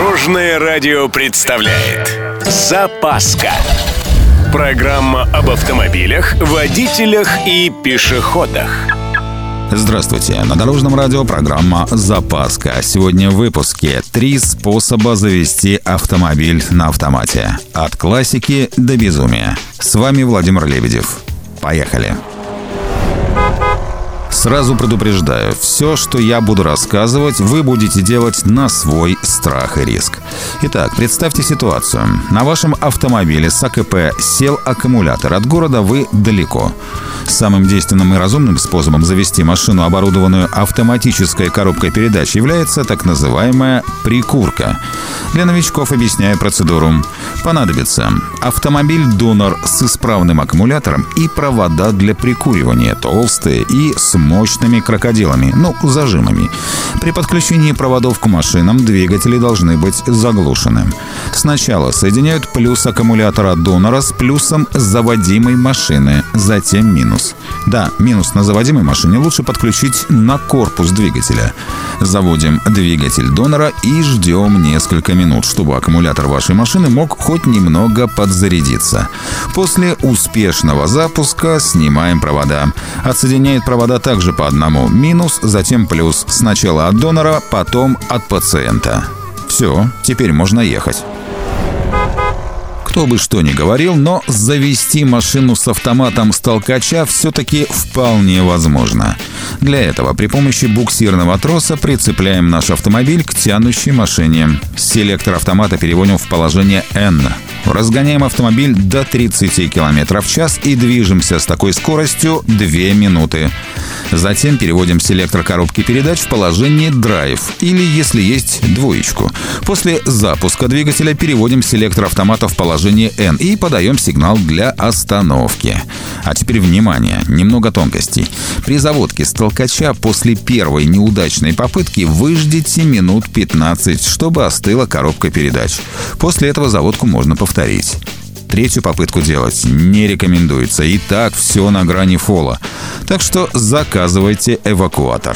Дорожное радио представляет «Запаска». Программа об автомобилях, водителях и пешеходах. Здравствуйте, на Дорожном радио программа «Запаска». Сегодня в выпуске 3 способа завести автомобиль на автомате. От классики до безумия. С вами Владимир Лебедев. Поехали! Сразу предупреждаю, все, что я буду рассказывать, вы будете делать на свой страх и риск. Итак, представьте ситуацию. На вашем автомобиле с АКП сел аккумулятор. От города вы далеко. Самым действенным и разумным способом завести машину, оборудованную автоматической коробкой передач, является так называемая прикурка. Для новичков объясняю процедуру. Понадобится автомобиль-донор с исправным аккумулятором и провода для прикуривания, толстые и с мощными крокодилами, зажимами. При подключении проводов к машинам двигатели должны быть заглушены. Сначала соединяют плюс аккумулятора донора с плюсом заводимой машины, затем минус. Да, минус на заводимой машине лучше подключить на корпус двигателя. Заводим двигатель донора и ждем несколько минут, чтобы аккумулятор вашей машины мог хоть немного подзарядиться. После успешного запуска снимаем провода. Отсоединяет провода также по одному. Минус, затем плюс. Сначала от донора, потом от пациента. Все, теперь можно ехать. Кто бы что ни говорил, но завести машину с автоматом с толкача все-таки вполне возможно. Для этого при помощи буксирного троса прицепляем наш автомобиль к тянущей машине. Селектор автомата переводим в положение N. Разгоняем автомобиль до 30 км в час и движемся с такой скоростью 2 минуты. Затем переводим селектор коробки передач в положение Drive или, если есть, двоечку. После запуска двигателя переводим селектор автомата в положение N и подаем сигнал для остановки. А теперь внимание, немного тонкостей. При заводке с толкача после первой неудачной попытки выждите минут 15, чтобы остыла коробка передач. После этого заводку можно повторить. Третью попытку делать не рекомендуется. И так все на грани фола. Так что заказывайте эвакуатор.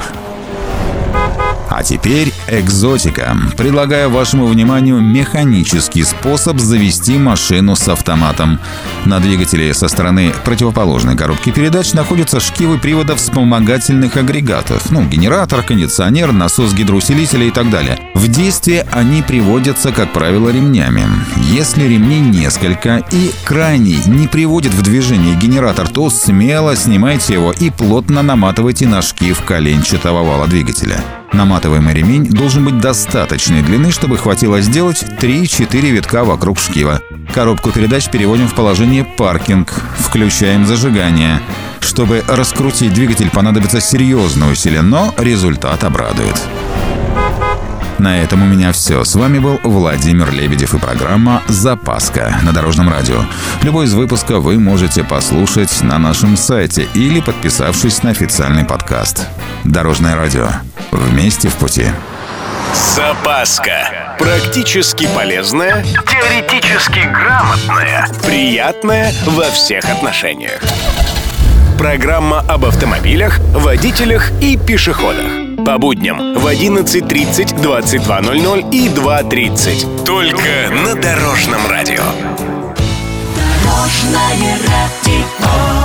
А теперь экзотика. Предлагаю вашему вниманию механический способ завести машину с автоматом. На двигателе со стороны противоположной коробки передач находятся шкивы приводов вспомогательных агрегатов. Генератор, кондиционер, насос гидроусилителя и так далее. В действие они приводятся, как правило, ремнями. Если ремней несколько и крайний не приводит в движение генератор, то смело снимайте его и плотно наматывайте на шкив коленчатого вала двигателя. Наматываемый ремень должен быть достаточной длины, чтобы хватило сделать 3-4 витка вокруг шкива. Коробку передач переводим в положение паркинг. Включаем зажигание. Чтобы раскрутить двигатель, понадобится серьезное усилие, но результат обрадует. На этом у меня все. С вами был Владимир Лебедев и программа «Запаска» на Дорожном радио. Любой из выпусков вы можете послушать на нашем сайте или подписавшись на официальный подкаст. Дорожное радио. Вместе в пути. Запаска. Практически полезная, теоретически грамотная, приятная во всех отношениях. Программа об автомобилях, водителях и пешеходах. По будням в 11:30, 22:00 и 2:30. Только на Дорожном радио. Дорожное радио.